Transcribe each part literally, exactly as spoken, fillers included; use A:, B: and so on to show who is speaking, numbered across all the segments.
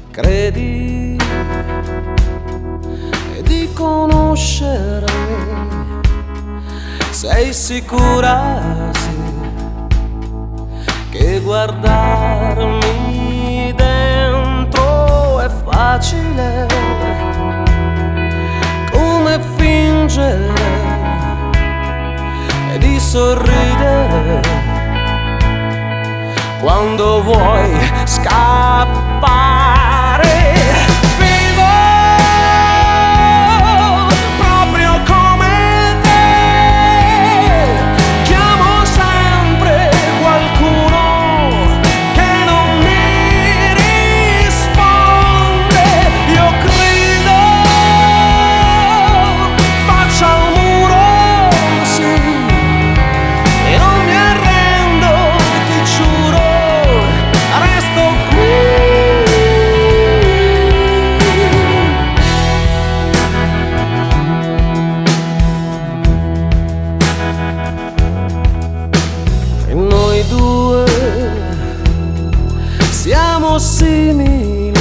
A: Credi di conoscermi? Sei sicura, sì, che guardarmi dentro è facile come fingere di sorridere quando vuoi scappare. Vivo proprio come te, chiamo sempre qualcuno che non mi risponde. Io grido faccia al muro, sì, e non mi arrendo, ti giuro, resto qui. E noi due siamo simili,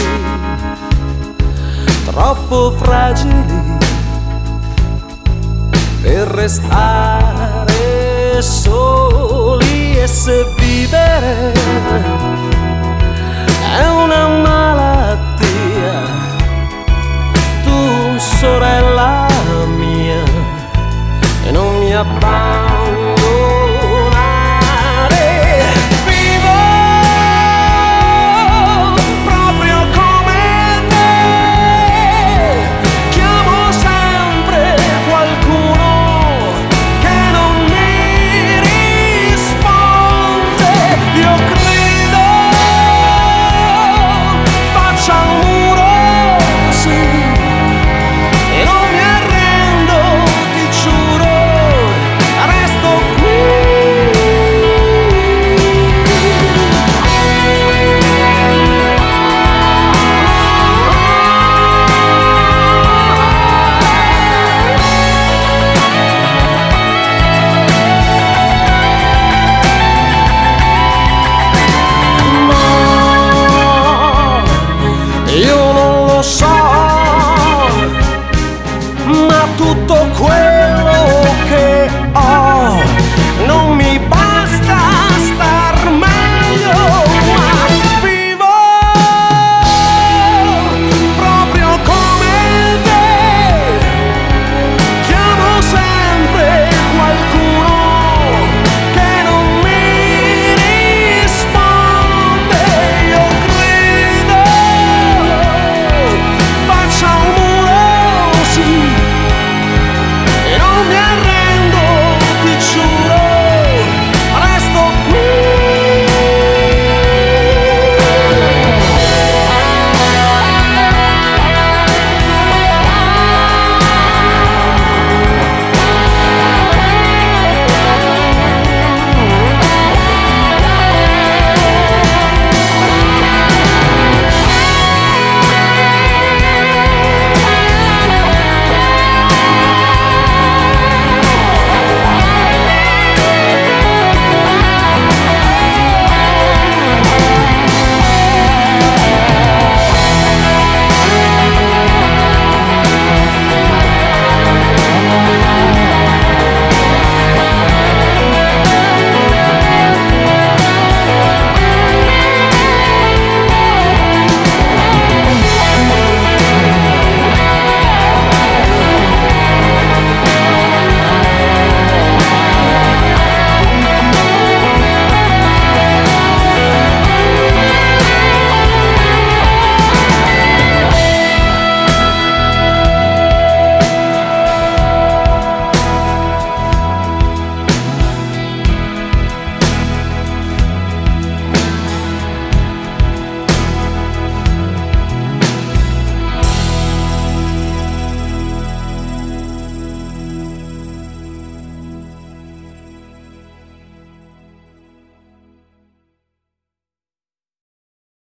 A: troppo fragili per restare soli. E se vivere è una malattia, tu sorella mia, e non mi abbandonerai.